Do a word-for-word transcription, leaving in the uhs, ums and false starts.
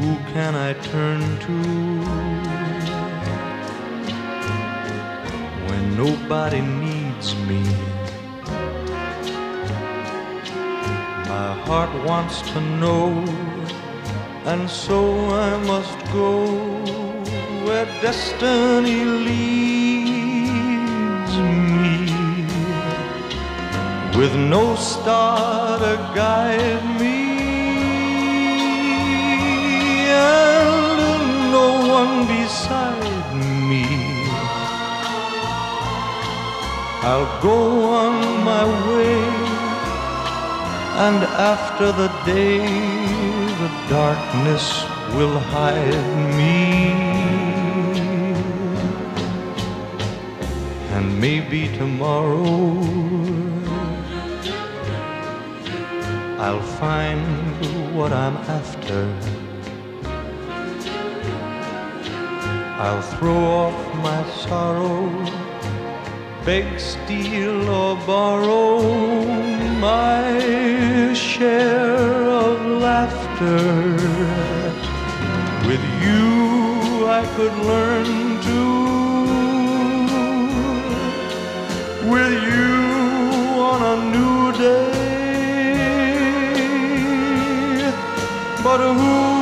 who can I turn to when nobody needs me? My heart wants to know, and so I must go where destiny leads me, with no star to guide me and no one beside me. I'll go on my way, and after the day the darkness will hide me, and maybe tomorrow I'll find what I'm after. I'll throw off my sorrow, beg, steal or borrow my share of laughter. With you I could learn to, with you on a new day. But who